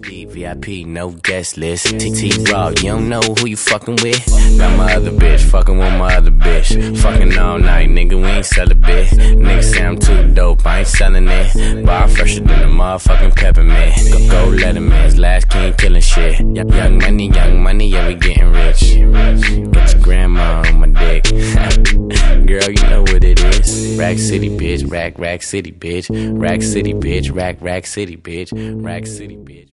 VIP, no guest list. TT Raw, you don't know who you fucking with. Got my other bitch, fucking with my other bitch. Fucking all night, nigga, we ain't sell a bit. Nigga say I'm too dope, I ain't selling it. Bar fresher than the motherfucking peppermint. Go Letterman's last king killing shit. Young money, yeah, we getting rich. Got your grandma on my dick. Girl, you know what it is. Rack City, bitch. Rack City, bitch. Rack City, bitch. Rack City, bitch. Rack City, bitch.